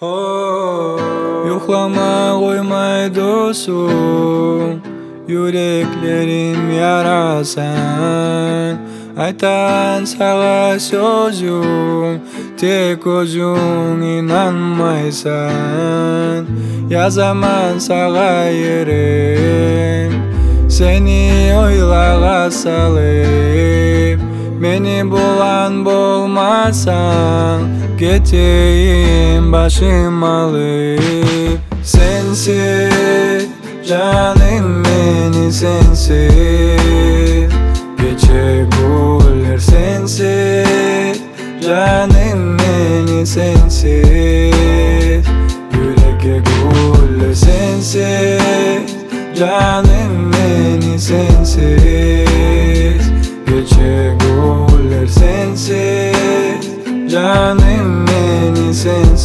Yuxlamay qo'ymaydi do'sum, yüreklerim yarasan. Aytan sağa sözüm, tek özün inanmaysan. Yazaman sağa yerim, seni oylağa salıp. Meni bulan bolmasan, keteyim başım alıp. Sensiz canım, beni sensiz geçe güller. Sensiz canım, beni sensiz yüreğe güller. Sensiz canım, beni sensiz geçe güller. Sensiz canım, beni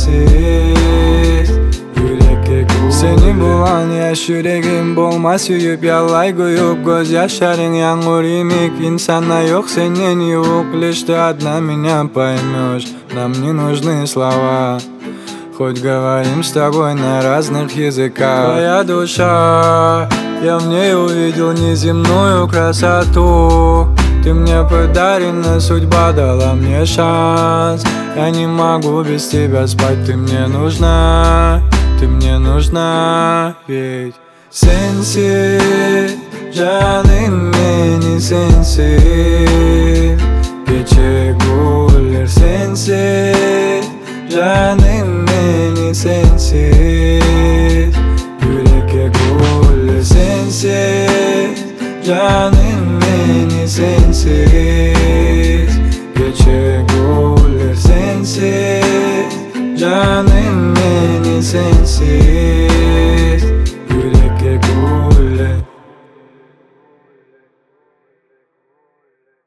sensiz yüreğe güller. Seni bulan yaş yüreğim bolmaz yüyüp yalay koyup. Göz yaşların yağmur imik, insana yok senin yok. Лишь ты одна меня поймешь, нам не нужны слова. Хоть говорим с тобой на разных языках. Твоя душа, я в ней увидел неземную красоту. Ты мне подарена, судьба дала мне шанс. Я не могу без тебя спать, ты мне нужна, ты мне нужна. Ведь sensiz canım, beni sensiz geçe güller. Sensiz canım, beni sensiz yüreğe güller. Sensiz canım, beni sensiz geçe güller. Sensiz canım, beni sensiz